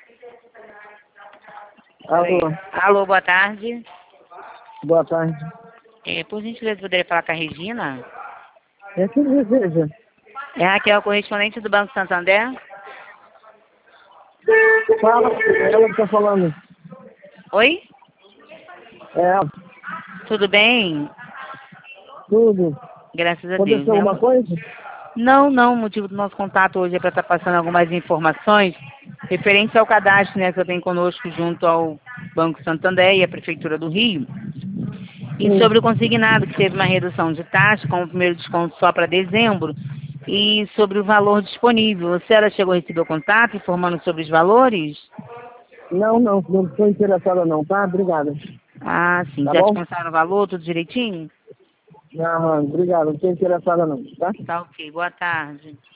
Alô. Alô, boa tarde. Boa tarde. Por gentileza, poderia falar com a Regina? É que deseja. É Raquel, correspondente do Banco Santander? Fala, ela que tá falando. Oi? É, Tudo bem? tudo. Graças a Deus. Aconteceu alguma coisa? Não, o motivo do nosso contato hoje é para estar passando algumas informações referentes ao cadastro, né, que eu tenho conosco junto ao Banco Santander e a Prefeitura do Rio. E Sim. sobre o consignado, que teve uma redução de taxa, com o primeiro desconto só para dezembro, e sobre o valor disponível. A senhora chegou a receber o contato informando sobre os valores? Não estou interessada não, tá? Obrigada. Ah, sim. Tá Já bom? descansaram o valor, tudo direitinho? Não, obrigado, não estou interessada não, tá? Tá ok. Boa tarde.